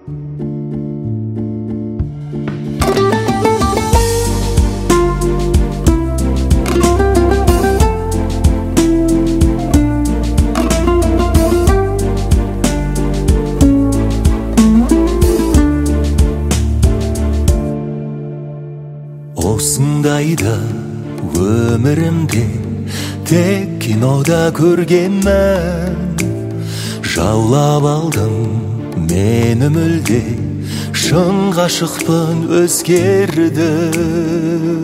Осындайда өмірімде тек кинода көргенмін. Жаулап алдым мен мүлде, шын ғашықпын өзгердім.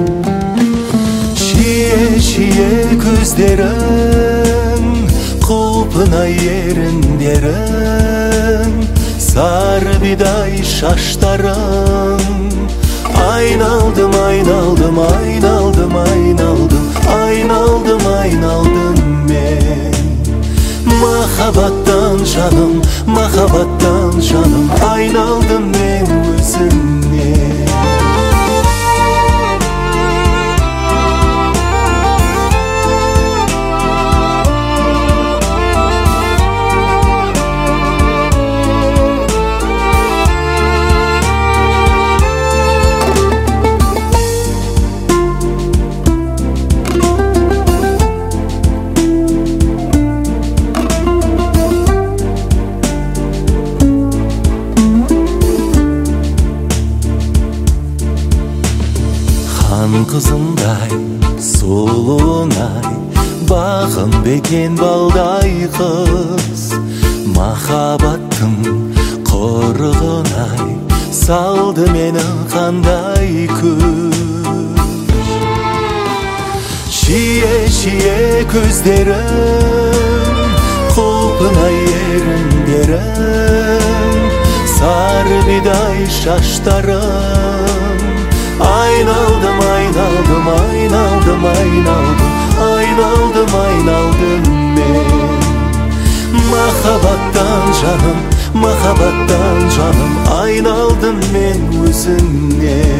Шие көздерің, құлпынай еріндерің, сары бидай шаштарың. Айналдым, айналдым, айналдым, айналдым, айналдым, айналдым мен. Махаббаттан жаным, махаббаттан жаным, айналдым мен өзіңе. Хан қызындай сұлуыңай, бағым бекен балдай қыз. Махаббаттың құрығынай, салды мені қандай күш. Шие көздерің, құлпынай еріндерің, сары бидай шаштарың. Айналдым, айналдым, айналдым, айналдым, айналдым, айналдым мен. Махаббаттан жаным, махаббаттан жаным, айналдым мен өзіңе.